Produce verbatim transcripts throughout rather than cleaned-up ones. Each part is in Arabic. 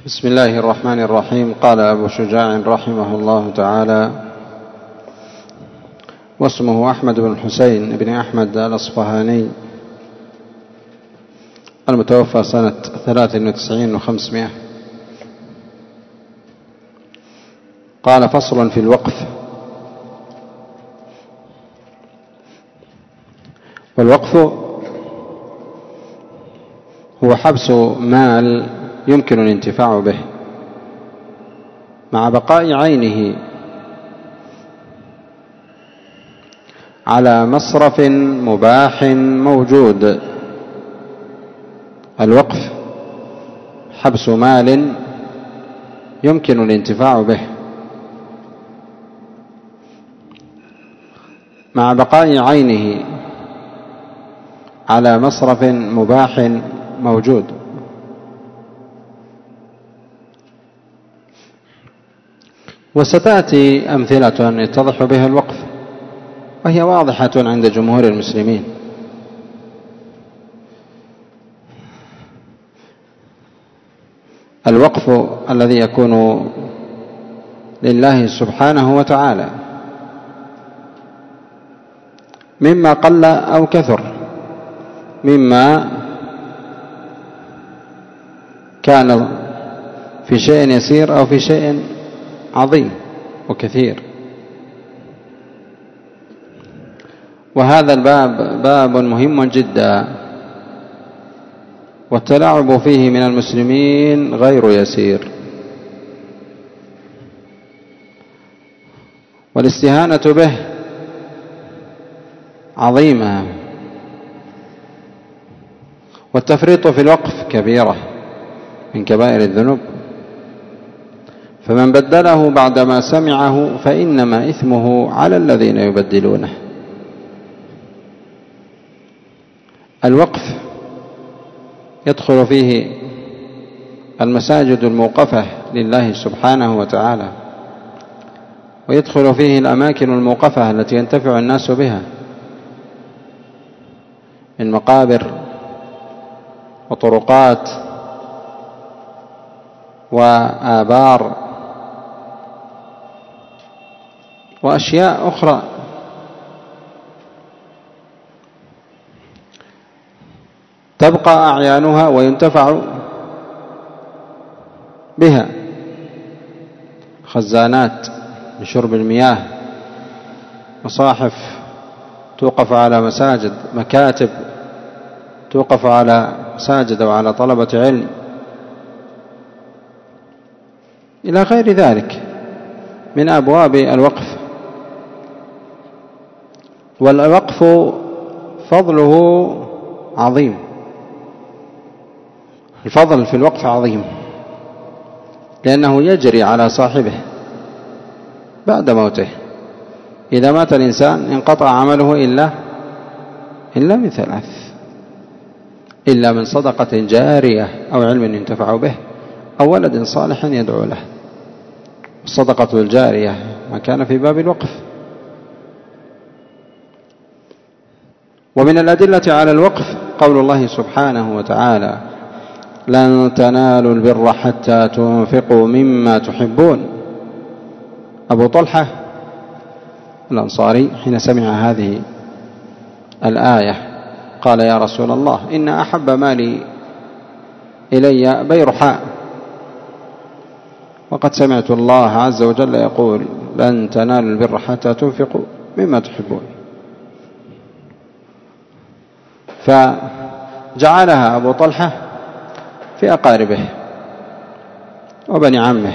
بسم الله الرحمن الرحيم. قال أبو شجاع رحمه الله تعالى: واسمه أحمد بن الحسين بن أحمد الأصفهاني، المتوفى سنة ثلاث وتسعين وخمسمائة. قال: فصل في الوقف. والوقف هو حبس مال يمكن الانتفاع به مع بقاء عينه على مصرف مباح موجود. الوقف حبس مال يمكن الانتفاع به مع بقاء عينه على مصرف مباح موجود. وستأتي أمثلة يتضح بها الوقف، وهي واضحة عند جمهور المسلمين. الوقف الذي يكون لله سبحانه وتعالى مما قل أو كثر، مما كان في شيء يسير أو في شيء عظيم وكثير. وهذا الباب باب مهم جدا، والتلاعب فيه من المسلمين غير يسير، والاستهانة به عظيمة، والتفريط في الوقف كبيرة من كبائر الذنوب. فمن بدله بعدما سمعه فإنما إثمه على الذين يبدلونه. الوقف يدخل فيه المساجد الموقفة لله سبحانه وتعالى، ويدخل فيه الأماكن الموقفة التي ينتفع الناس بها من مقابر وطرقات وآبار وأشياء أخرى. تبقى أعيانها وينتفع بها، خزانات لشرب المياه، مصاحف توقف على مساجد، مكاتب توقف على مساجد وعلى طلبة علم، إلى غير ذلك من أبواب الوقف. والوقف فضله عظيم، الفضل في الوقف عظيم، لأنه يجري على صاحبه بعد موته. إذا مات الإنسان انقطع عمله إلا إلا من ثلاث: إلا من صدقة جارية أو علم ينتفع به أو ولد صالح يدعو له. الصدقة الجارية ما كان في باب الوقف. ومن الأدلة على الوقف قول الله سبحانه وتعالى: لن تنالوا البر حتى تنفقوا مما تحبون. أبو طلحة الأنصاري حين سمع هذه الآية قال: يا رسول الله، إن أحب مالي إلي بيرحاء، وقد سمعت الله عز وجل يقول: لن تنالوا البر حتى تنفقوا مما تحبون. فجعلها أبو طلحة في أقاربه وبني عمه.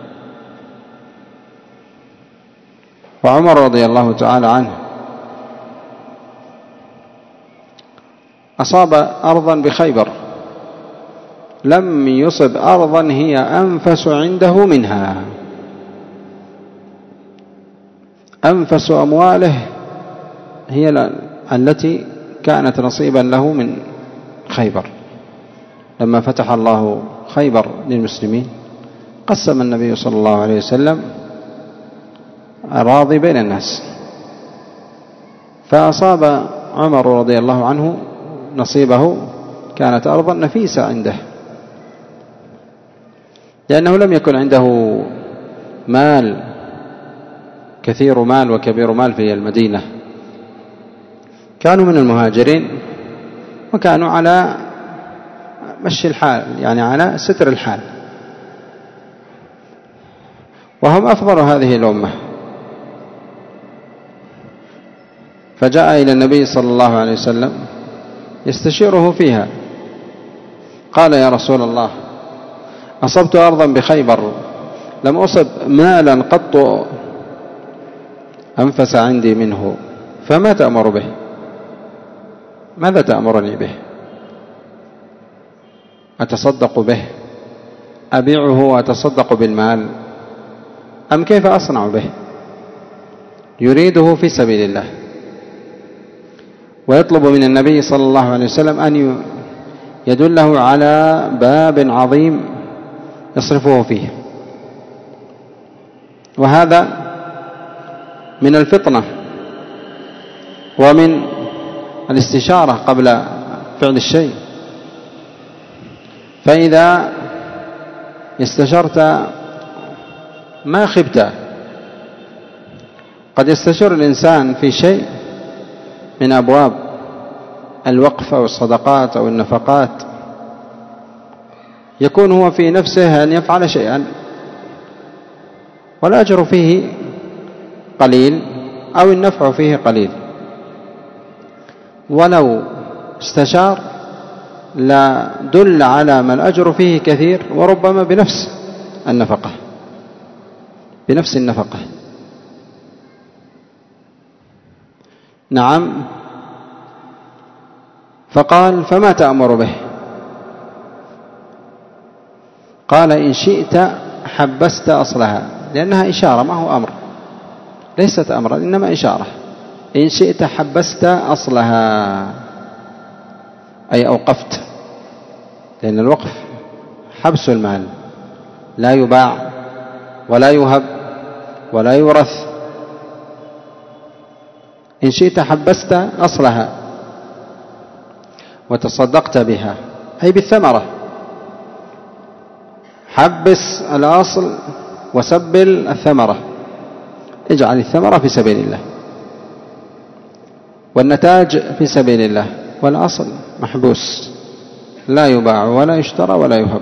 وعمر رضي الله تعالى عنه أصاب أرضا بخيبر، لم يصب أرضا هي أنفس عنده منها، أنفس أمواله هي التي كانت نصيبا له من خيبر. لما فتح الله خيبر للمسلمين قسم النبي صلى الله عليه وسلم أراضي بين الناس، فأصاب عمر رضي الله عنه نصيبه، كانت أرضا نفيسة عنده، لأنه لم يكن عنده مال كثير مال وكبير مال في المدينة، كانوا من المهاجرين وكانوا على مشي الحال، يعني على ستر الحال، وهم أفضل هذه الأمة. فجاء إلى النبي صلى الله عليه وسلم يستشيره فيها، قال: يا رسول الله، أصبت أرضا بخيبر لم أصب مالا قط أنفس عندي منه، فما تأمر به؟ ماذا تأمرني به؟ أتصدق به؟ أبيعه وأتصدق بالمال؟ أم كيف أصنع به؟ يريده في سبيل الله، ويطلب من النبي صلى الله عليه وسلم أن يدله على باب عظيم يصرفه فيه. وهذا من الفطنة ومن الاستشارة قبل فعل الشيء. فإذا استشرت ما خبت. قد يستشير الإنسان في شيء من أبواب الوقف أو الصدقات أو النفقات، يكون هو في نفسه أن يفعل شيئا والأجر فيه قليل أو النفع فيه قليل، ولو استشار لا دل على ما الأجر فيه كثير، وربما بنفس النفقة بنفس النفقة نعم. فقال: فما تأمر به؟ قال: إن شئت حبست أصلها، لأنها إشارة ما هو أمر، ليست أمرا إنما إشارة. إن شئت حبست أصلها أي أوقفت، لأن الوقف حبس المال، لا يباع ولا يهب ولا يورث. إن شئت حبست أصلها وتصدقت بها، أي بالثمرة. حبس الأصل وسبل الثمرة، اجعل الثمرة في سبيل الله والنتاج في سبيل الله، والأصل محبوس لا يباع ولا يشترى ولا يهب.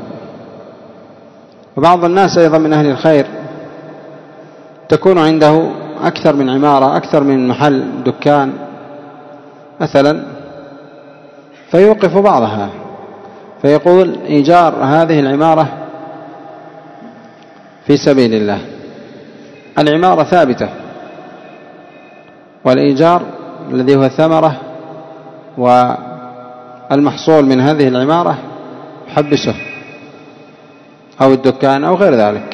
وبعض الناس أيضا من أهل الخير تكون عنده أكثر من عمارة، أكثر من محل دكان مثلا، فيوقف بعضها فيقول: إيجار هذه العمارة في سبيل الله. العمارة ثابتة، والإيجار الذي هو الثمرة والمحصول من هذه العمارة يحبسه، أو الدكان أو غير ذلك.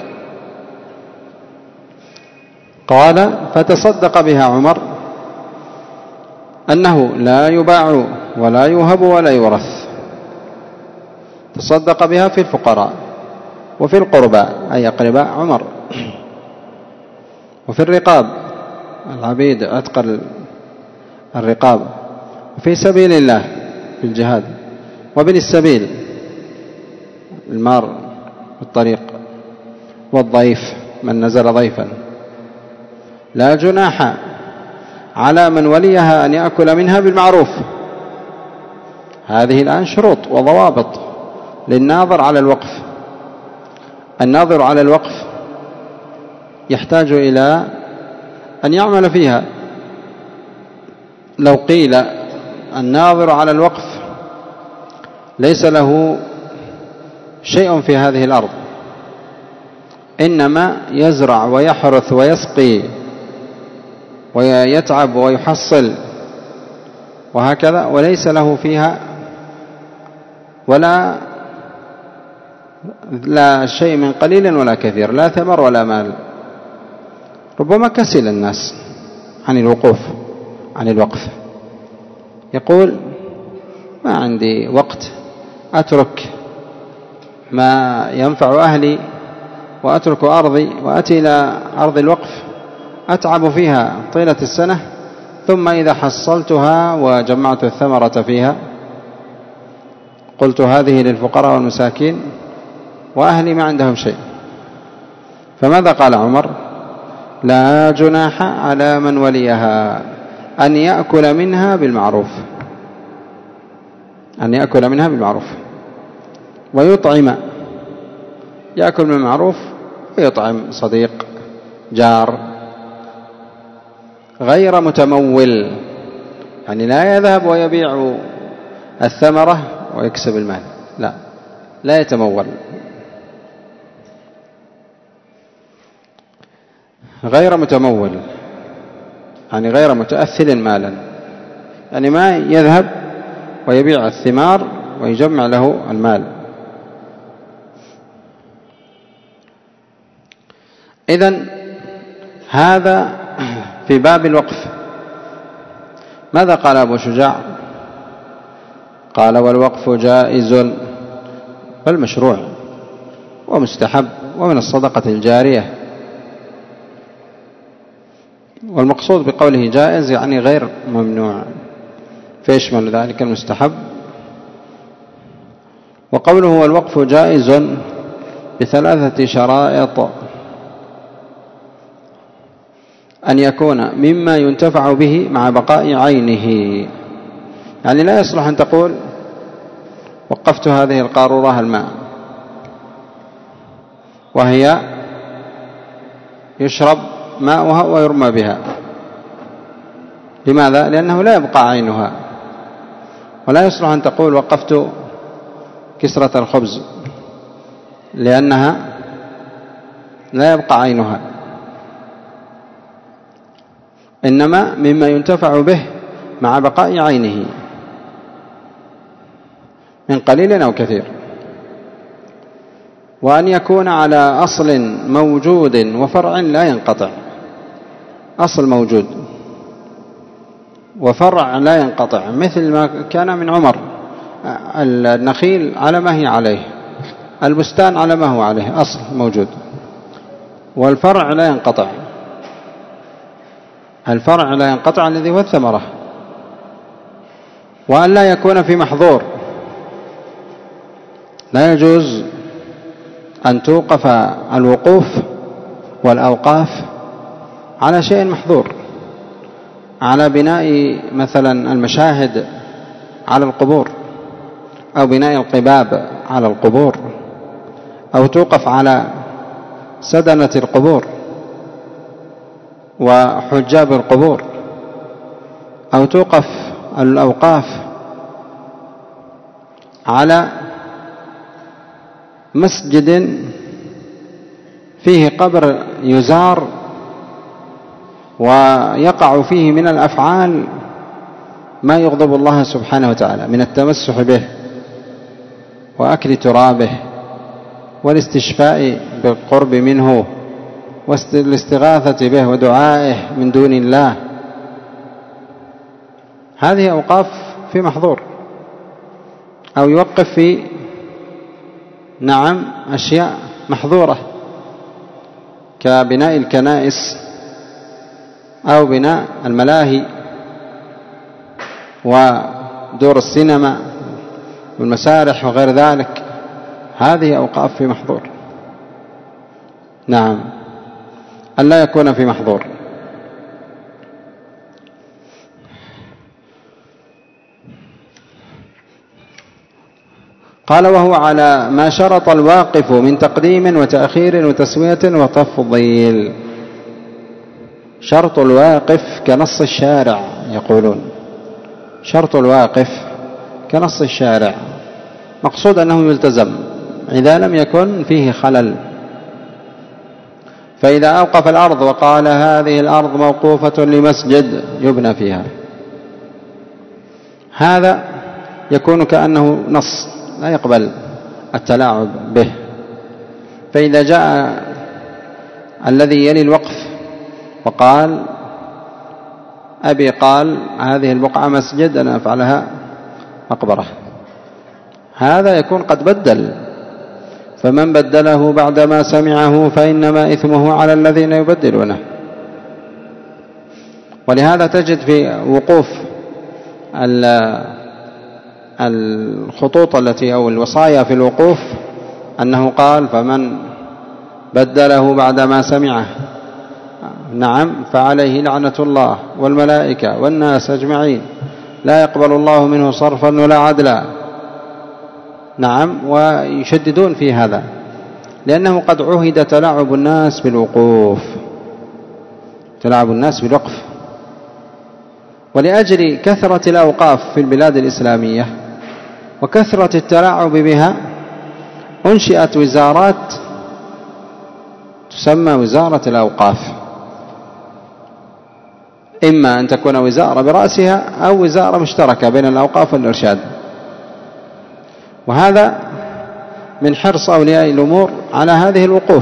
قال: فتصدق بها عمر أنه لا يباع ولا يوهب ولا يورث. تصدق بها في الفقراء وفي القرباء أي أقرباء عمر، وفي الرقاب العبيد عتق الرقاب، وفي سبيل الله في الجهاد، وابن السبيل المار الطريق، والضيف من نزل ضيفا. لا جناح على من وليها أن يأكل منها بالمعروف. هذه الآن شروط وضوابط للناظر على الوقف. الناظر على الوقف يحتاج إلى أن يعمل فيها. لو قيل الناظر على الوقف ليس له شيء في هذه الأرض، إنما يزرع ويحرث ويسقي ويتعب ويحصل وهكذا، وليس له فيها ولا لا شيء من قليل ولا كثير، لا ثمر ولا مال، ربما كسل الناس عن الوقوف عن الوقف، يقول: ما عندي وقت، أترك ما ينفع أهلي وأترك أرضي وأتي إلى أرض الوقف أتعب فيها طيلة السنة، ثم إذا حصلتها وجمعت الثمرة فيها قلت هذه للفقراء والمساكين وأهلي ما عندهم شيء. فماذا قال عمر؟ لا جناح على من وليها أن يأكل منها بالمعروف، أن يأكل منها بالمعروف ويطعم، يأكل بالمعروف ويطعم صديق جار، غير متمول، يعني لا يذهب ويبيع الثمرة ويكسب المال، لا لا يتمول، غير متمول يعني غير متأثل مالا، يعني ما يذهب ويبيع الثمار ويجمع له المال. إذن هذا في باب الوقف. ماذا قال أبو شجاع؟ قال والوقف جائز بل مشروع ومستحب ومن الصدقة الجارية. والمقصود بقوله جائز يعني غير ممنوع، فيشمل ذلك المستحب. وقوله والوقف جائز بثلاثة شرائط: أن يكون مما ينتفع به مع بقاء عينه، يعني لا يصلح أن تقول وقفت هذه القارورة الماء وهي يشرب ماؤها ويرمى بها. لماذا؟ لأنه لا يبقى عينها. ولا يصلح أن تقول وقفت كسرة الخبز لأنها لا يبقى عينها، إنما مما ينتفع به مع بقاء عينه من قليل أو كثير. وأن يكون على أصل موجود وفرع لا ينقطع، أصل موجود وفرع لا ينقطع، مثل ما كان من عمر، النخيل على ما هي عليه، البستان على ما هو عليه، أصل موجود والفرع لا ينقطع، الفرع لا ينقطع الذي هو الثمرة. وأن لا يكون في محظور، لا يجوز أن توقف الوقوف والأوقاف على شيء محظور، على بناء مثلا المشاهد على القبور، أو بناء القباب على القبور، أو توقف على سدنة القبور وحجاب القبور، أو توقف الأوقاف على مسجد فيه قبر يزار ويقع فيه من الأفعال ما يغضب الله سبحانه وتعالى من التمسح به وأكل ترابه والاستشفاء بالقرب منه والاستغاثة به ودعائه من دون الله. هذه أوقاف في محظور. أو يوقف في نعم أشياء محظورة كبناء الكنائس أو بناء الملاهي ودور السينما والمسارح وغير ذلك، هذه أوقاف في محظور. نعم، أن لا يكون في محظور. قال وهو على ما شرط الواقف من تقديم وتأخير وتسوية وتفضيل. شرط الواقف كنص الشارع، يقولون شرط الواقف كنص الشارع، مقصود أنه يلتزم إذا لم يكن فيه خلل. فإذا أوقف الأرض وقال هذه الأرض موقوفة لمسجد يبنى فيها، هذا يكون كأنه نص لا يقبل التلاعب به. فإذا جاء الذي يلي الوقف وقال أبي قال هذه البقعة مسجد أنا أفعلها مقبرة، هذا يكون قد بدل. فمن بدله بعدما سمعه فإنما إثمه على الذين يبدلونه. ولهذا تجد في وقوف الخطوط التي أو الوصايا في الوقوف أنه قال فمن بدله بعدما سمعه نعم فعليه لعنة الله والملائكة والناس أجمعين لا يقبل الله منه صرفا ولا عدلا. نعم، ويشددون في هذا لأنه قد عهد تلاعب الناس بالوقوف، تلاعب الناس بالوقف. ولأجل كثرة الأوقاف في البلاد الإسلامية وكثرة التلاعب بها أنشئت وزارات تسمى وزارة الأوقاف، إما أن تكون وزارة برأسها أو وزارة مشتركة بين الأوقاف والإرشاد. وهذا من حرص أولياء الأمور على هذه الوقوف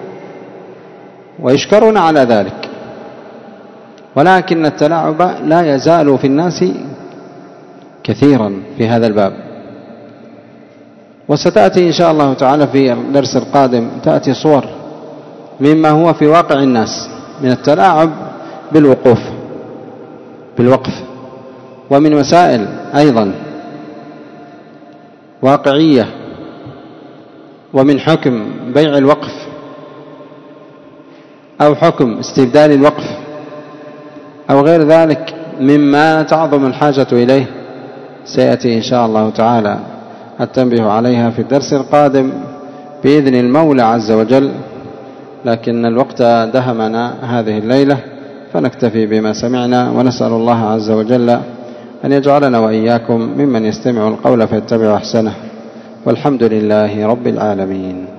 ويشكرون على ذلك، ولكن التلاعب لا يزال في الناس كثيرا في هذا الباب. وستأتي إن شاء الله تعالى في الدرس القادم تأتي صور مما هو في واقع الناس من التلاعب بالوقوف بالوقف، ومن وسائل أيضا واقعية، ومن حكم بيع الوقف أو حكم استبدال الوقف أو غير ذلك مما تعظم الحاجة إليه، سيأتي إن شاء الله تعالى التنبيه عليها في الدرس القادم بإذن المولى عز وجل. لكن الوقت دهمنا هذه الليلة، فنكتفي بما سمعنا، ونسأل الله عز وجل أن يجعلنا وإياكم ممن يستمع القول فيتبع أحسنه، والحمد لله رب العالمين.